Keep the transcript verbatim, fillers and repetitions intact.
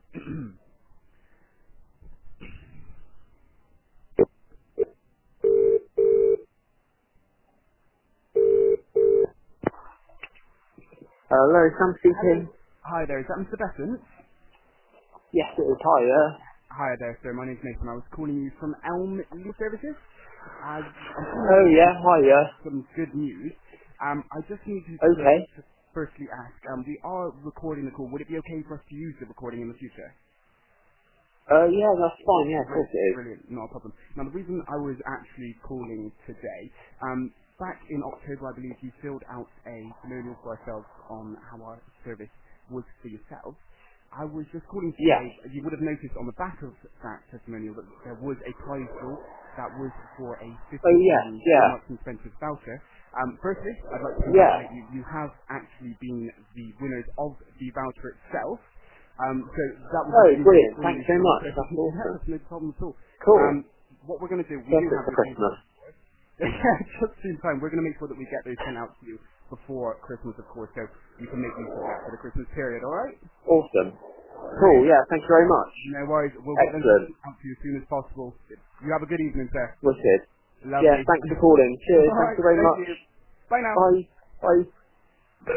Hello, Sam speaking. Hi there, is that Mister Besant? Yes, it is. Hi, yeah. Hi there, sir. My name's Nathan. I was calling you from Elm Legal Services. Uh, I'm calling Oh, you yeah, hi, yeah. with some good news. Um, I just need to, to, Okay. to firstly ask, um, we are recording the call. Would it be okay for us to use the recording in the future? Uh, yeah, that's fine, yeah, of course Brilliant, it is. brilliant, not a problem. Now, the reason I was actually calling today, um, back in October, I believe you filled out a testimonial for ourselves on how our service was for yourselves. I was just calling to Yeah. say, you would have noticed on the back of that testimonial that there was a prize draw that was for a Oh, fifty yes, pounds yeah. Marks and Spencer voucher. Um, firstly, I'd like to Yeah. congratulate you. You have actually been the winners of the voucher itself. Um, so that was Oh, obviously brilliant. Thanks extremely, so extremely much. impressive. That's Yeah, awesome. that's no problem at all. Cool. Um, what we're going to do, we do Perfect have for your Christmas. details. Just in time. We're going to make sure that we get those sent out to you before Christmas, of course, so you can make use of that for the Christmas period, all right? Awesome. Cool, Brilliant. yeah, thank you very much. No worries. We'll get them Excellent. out to you as soon as possible. You have a good evening, sir. Wicked. Yeah, Lovely. thanks for calling. Cheers. All Thank right. you very Thank much. you. Bye now. Bye. Bye.